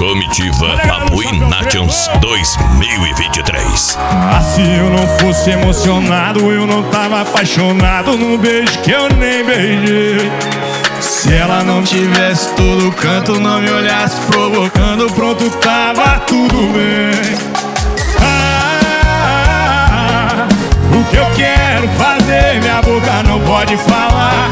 Comitiva Apuí Nations 2023. Se eu não fosse emocionado, eu não tava apaixonado num beijo que eu nem beijei. Se ela não tivesse todo canto, não me olhasse provocando, pronto, tava tudo bem. O que eu quero fazer, minha boca não pode falar.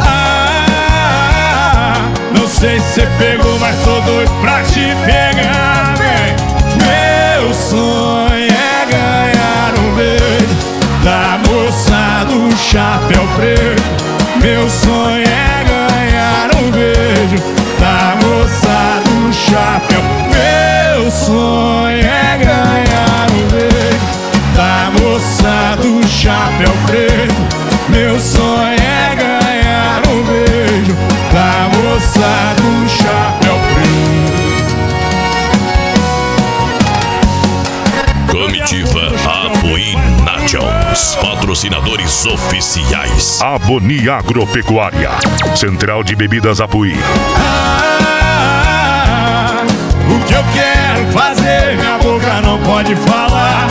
Não sei se você pegou, mas sou doido pra te pegar, vem. Meu sonho é ganhar um beijo da moça do chapéu preto. Meu sonho é ganhar um beijo da moça do chapéu. Meu sonho é ganhar um beijo da moça do chapéu preto. Meu sonho é ganhar um beijo da moça do chapéu preto. Comitiva Apuí Nations. Patrocinadores oficiais: Aboni Agropecuária, Central de Bebidas Apuí. O que eu quero fazer, minha boca não pode falar.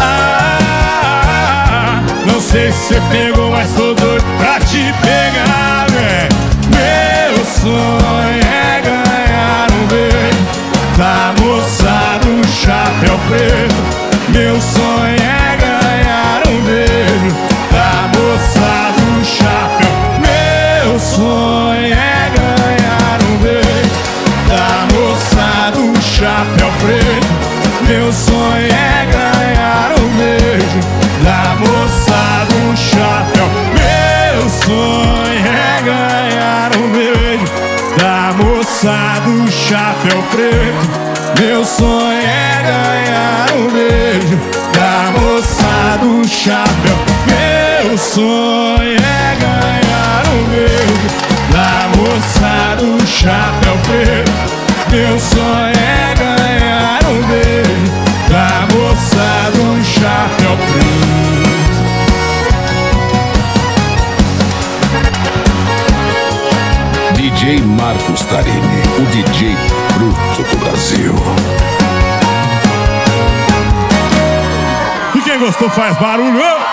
Não sei se você pegou, mas sou doido pra te pegar, véi. Meu sonho é ganhar um beijo da moça do chapéu preto. Meu sonho é ganhar um beijo da moça do chapéu. Meu sonho é ganhar um beijo da moça do chapéu preto. Meu sonho é ganhar um beijo da moça do chapéu. Meu sonho é ganhar um beijo da moça do chapéu preto. Meu sonho é ganhar um beijo da moça do chapéu. Meu sonho é ganhar um beijo da moça do chapéu preto. Meu sonho é ganhar um beijo da moça do chapéu preto. DJ Marcos Tarini, o DJ bruto do Brasil. E quem gostou faz barulho.